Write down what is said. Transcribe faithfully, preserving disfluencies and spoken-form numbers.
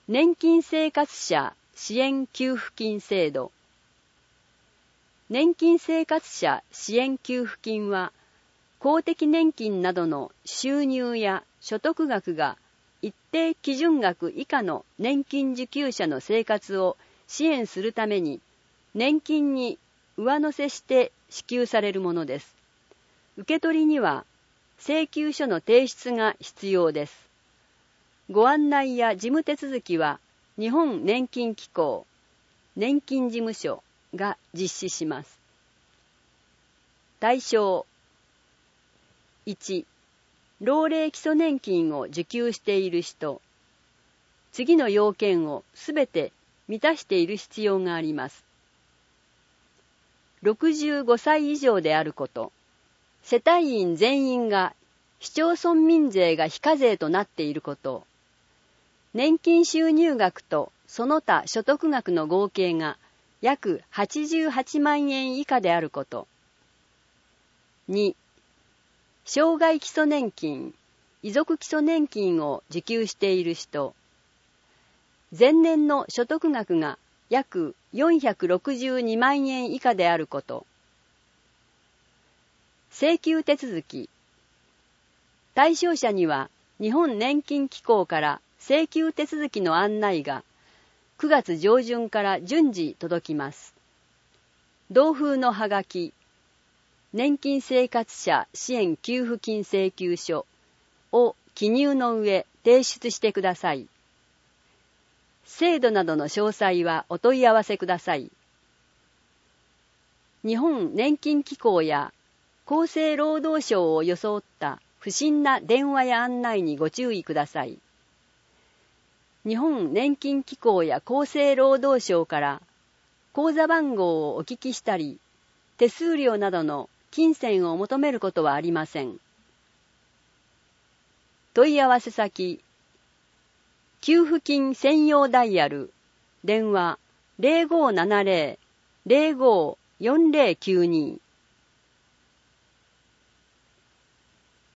年金生活者支援給付金制度。年金生活者支援給付金は、公的年金などの収入や所得額が一定基準額以下の年金受給者の生活を支援するために、年金に上乗せして支給されるものです。受け取りには請求書の提出が必要です。ご案内や事務手続きは日本年金機構、年金事務所が実施します。対象いち、老齢基礎年金を受給している人。次の要件をすべて満たしている必要があります。ろくじゅうごさい以上であること。世帯員全員が市町村民税が非課税となっていること。年金収入額とその他所得額の合計が約はちじゅうはちまんえん以下であること。に、生涯基礎年金、遺族基礎年金を受給している人。前年の所得額が約よんひゃくろくじゅうにまんえん以下であること。請求手続き。対象者には日本年金機構から請求手続きの案内がくがつ上旬から順次届きます。同封のはがき、年金生活者支援給付金請求書を記入の上提出してください。制度などの詳細はお問い合わせください。日本年金機構や厚生労働省を装った不審な電話や案内にご注意ください。日本年金機構や厚生労働省から口座番号をお聞きしたり、手数料などの金銭を求めることはありません。問い合わせ先、給付金専用ダイヤル、電話 ゼロごーななゼロ ゼロごーよんゼロきゅうに